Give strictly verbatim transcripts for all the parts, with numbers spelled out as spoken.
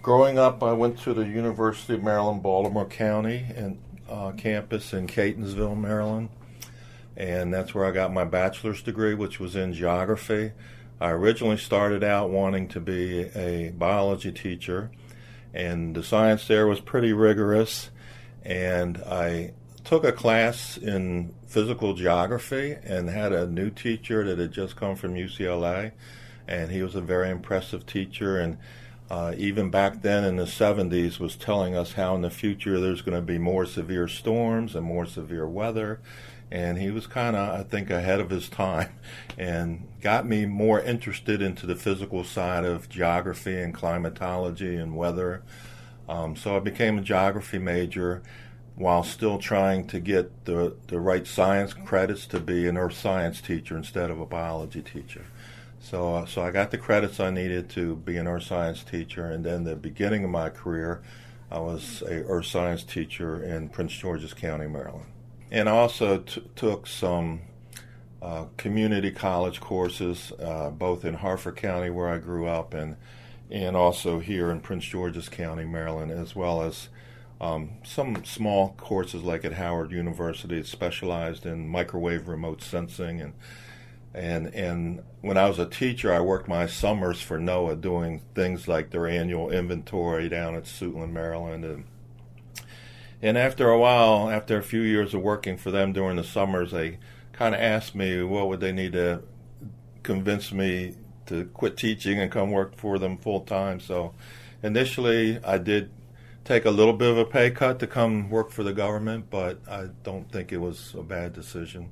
growing up, I went to the University of Maryland, Baltimore County and uh, campus in Catonsville, Maryland, and that's where I got my bachelor's degree, which was in geography. I originally started out wanting to be a biology teacher, and the science there was pretty rigorous, and I took a class in physical geography and had a new teacher that had just come from U C L A, and he was a very impressive teacher, and uh, even back then in the seventies was telling us how in the future there's going to be more severe storms and more severe weather, and he was kind of, I think, ahead of his time and got me more interested into the physical side of geography and climatology and weather. Um, so I became a geography major while still trying to get the, the right science credits to be an earth science teacher instead of a biology teacher. So, uh, so I got the credits I needed to be an earth science teacher, and then the beginning of my career, I was a earth science teacher in Prince George's County, Maryland. And I also t- took some uh, community college courses, uh, both in Harford County, where I grew up, and and also here in Prince George's County, Maryland, as well as um, some small courses like at Howard University, specialized in microwave remote sensing. And and and when I was a teacher, I worked my summers for NOAA doing things like their annual inventory down at Suitland, Maryland. And And after a while, after a few years of working for them during the summers, they kind of asked me what would they need to convince me to quit teaching and come work for them full time. So initially, I did take a little bit of a pay cut to come work for the government, but I don't think it was a bad decision.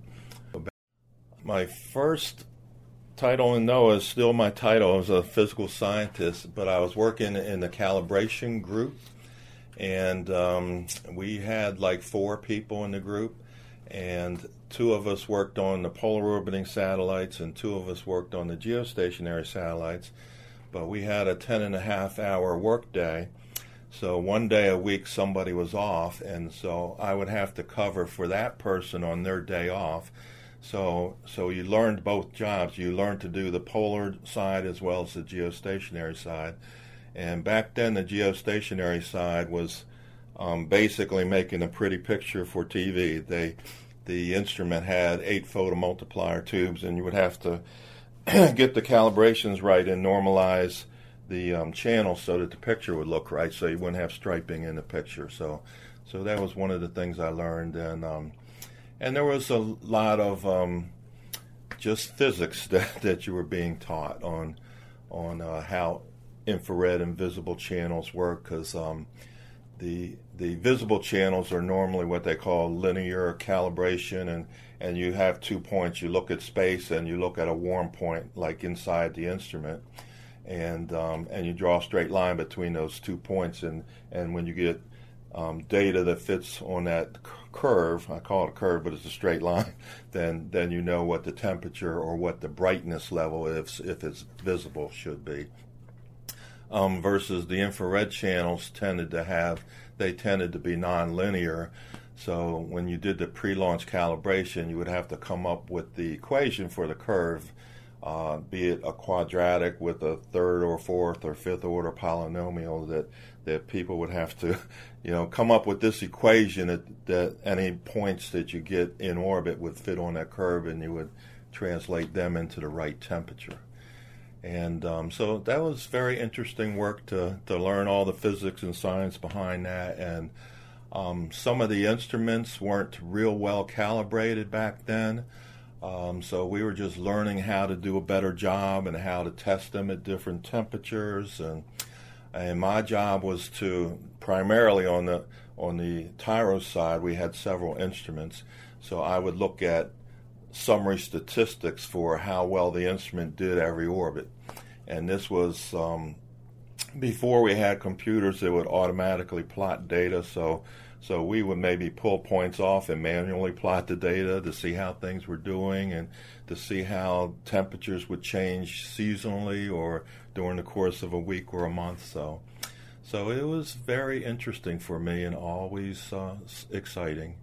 My first title in NOAA is still my title. I was a physical scientist, but I was working in the calibration group. And um, we had like four people in the group, and two of us worked on the polar orbiting satellites and two of us worked on the geostationary satellites. But we had a ten and a half hour work day, so one day a week somebody was off, and so I would have to cover for that person on their day off. So so you learned both jobs. You learned to do the polar side as well as the geostationary side. And back then, the geostationary side was um, basically making a pretty picture for T V. They, the instrument had eight photomultiplier tubes, and you would have to get the calibrations right and normalize the um, channel so that the picture would look right, so you wouldn't have striping in the picture. So, so that was one of the things I learned, and um, and there was a lot of um, just physics that, that you were being taught on on uh, how infrared and visible channels work, because um, the the visible channels are normally what they call linear calibration, and, and you have two points. You look at space and you look at a warm point like inside the instrument, and um, and you draw a straight line between those two points, and, and when you get um, data that fits on that c- curve, I call it a curve, but it's a straight line, then then you know what the temperature or what the brightness level, if if it's visible, should be. Um, versus the infrared channels tended to have, they tended to be nonlinear. So when you did the pre-launch calibration, you would have to come up with the equation for the curve, uh, be it a quadratic with a third or fourth or fifth order polynomial, that, that people would have to, you know, come up with this equation that, that any points that you get in orbit would fit on that curve, and you would translate them into the right temperature. And um, so that was very interesting work to, to learn all the physics and science behind that. And um, some of the instruments weren't real well calibrated back then. Um, so we were just learning how to do a better job and how to test them at different temperatures. And and my job was to, primarily on the on the Tyros side, we had several instruments. So I would look at summary statistics for how well the instrument did every orbit. And this was um, before we had computers that would automatically plot data, so so we would maybe pull points off and manually plot the data to see how things were doing and to see how temperatures would change seasonally or during the course of a week or a month. So so it was very interesting for me and always uh, exciting.